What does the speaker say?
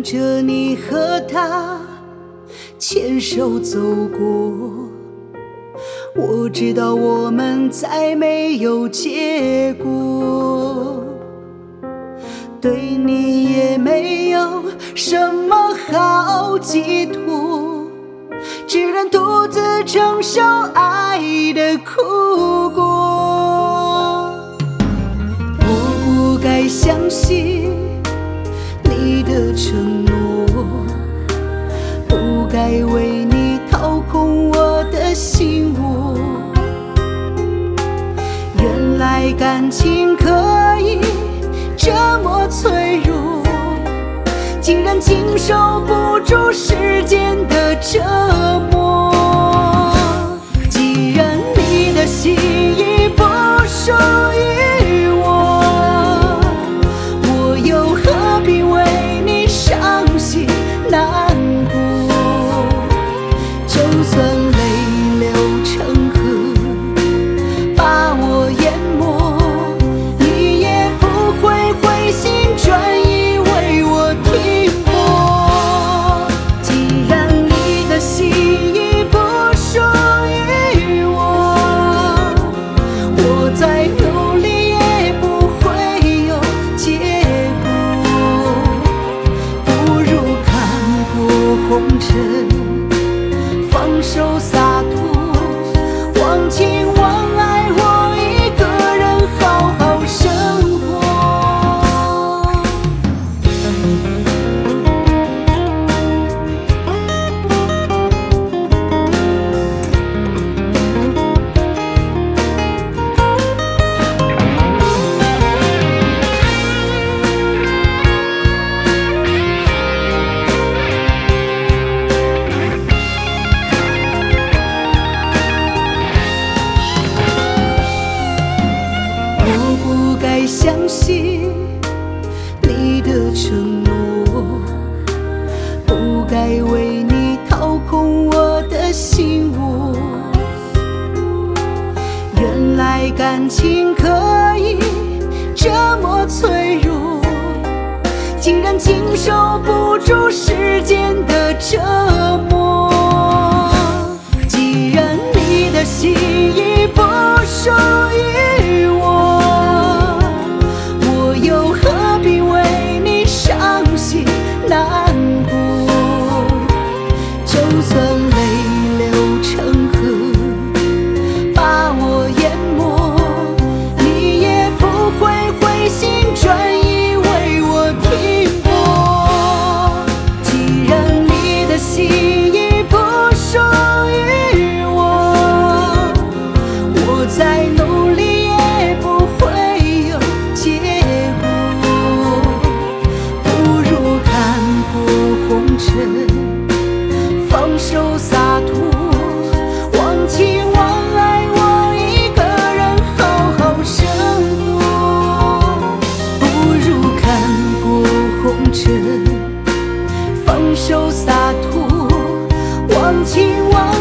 着你和他牵手走过，我知道我们再没有结果，对你也没有什么好寄托，只能独自承受爱的苦果。我不该相信你的承诺，不该为你掏空我的心窝，原来感情可以这么脆弱，竟然经受不住时间的折磨。既然你的心已不属于我，我又何必为你伤心难过？就算泪流成河把我淹没，你也不会灰心转意为我停泊。既然你的心已不属于我，我再努力也不会有结果，不如看破红尘，放手洒脱，忘情忘爱，我一个人好好生活。我不该相信你的承诺，不该为你掏空我的心窝，原来感情可以这么脆弱，竟然经受不住时间的折磨。既然你的心已不属于我，我又何必为你伤心难过？就算泪流成河把我淹没，你也不会灰心转意为我停泊。既然你的心已不属于我，我再努力也不会有结果，不如看破红尘，放手洒脱，忘情忘爱，我一个人好好生活。不如看破红尘，放手洒脱，忘情忘